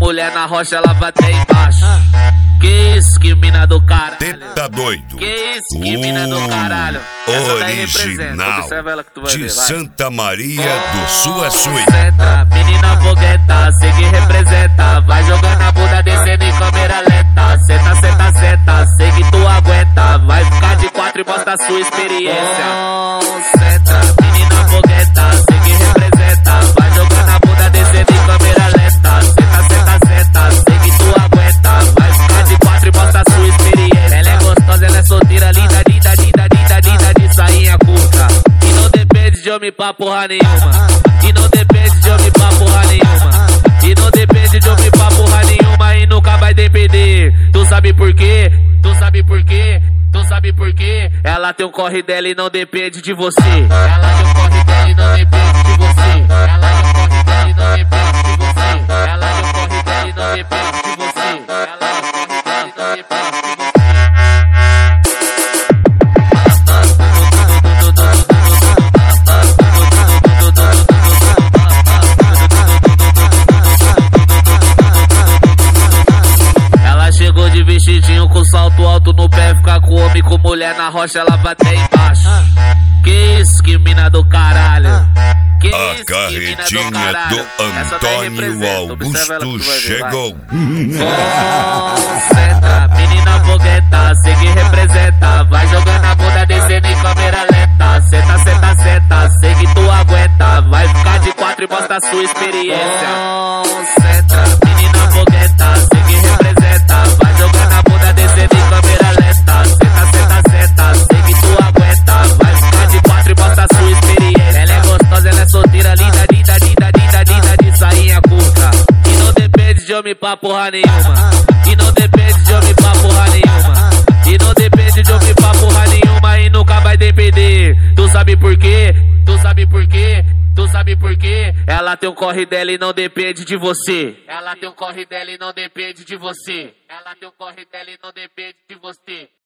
mulher na rocha, ela vai até embaixo. Que isso, que mina do caralho. Teta doido. Que isso, que mina do caralho. Original Observa ela que tu vai de ver, vai. Santa Maria do Sul a Sul. Senta, menina fogueta, cê que representa. Vai jogando a bunda descendo em câmera lenta. Senta, senta, senta, sei que tu aguenta. Vai ficar de quatro e mostra a sua experiência. Senta, menina fogueta, cê que representa. Vai jogando a bunda descendo em câmera lenta. Senta, senta, senta, sei que tu aguenta. Vai ficar de quatro e mostra a sua experiência. Ela é gostosa, ela é solteira, linda, linda, linda, linda, linda, de sainha curta. E não depende de homem pra porra nenhuma. E não depende de homem pra porra nenhuma. E não depende de homem pra porra nenhuma. E nunca vai depender. Tu sabe por quê? Tu sabe por quê? Tu sabe por quê? Ela tem um corre dela e não depende de você. Ela tem um corre dela e não depende de você. Ela tem um corre dela e não depende de você. Ela tem um corre dela e não depende de você. Ela tem um corre dela e não depende de você. Chegou de vestidinho com salto alto no pé, fica com homem, com mulher na rocha, ela vai até embaixo. Que isso, que mina do caralho. Que A isso, carretinha do Antônio Augusto chegou. Senta, menina fogueta, cê que representa. Vai jogando a bunda descendo em câmera lenta. Senta, senta, senta, sei que tu aguenta. Vai ficar de quatro e mostra a sua experiência. Senta, menina fogueta, cê que representa. Vai jogando a bunda descendo em câmera lenta. Senta, senta, senta, sei que tu aguenta. Vai ficar de quatro e mostra a sua experiência. Ela é gostosa, ela é solteira, linda, linda, linda, linda, linda, de sainha curta. E não depende de homem pra porra nenhuma. E não depende de homem pra porra nenhuma. E não depende de homem pra porra nenhuma. E nunca vai depender. Tu sabe por quê? Tu sabe por quê? Tu sabe por quê? Ela tem um corre dela e não depende de você. Ela tem um corre dela e não depende de você. Ela tem um corre dela e não depende de você.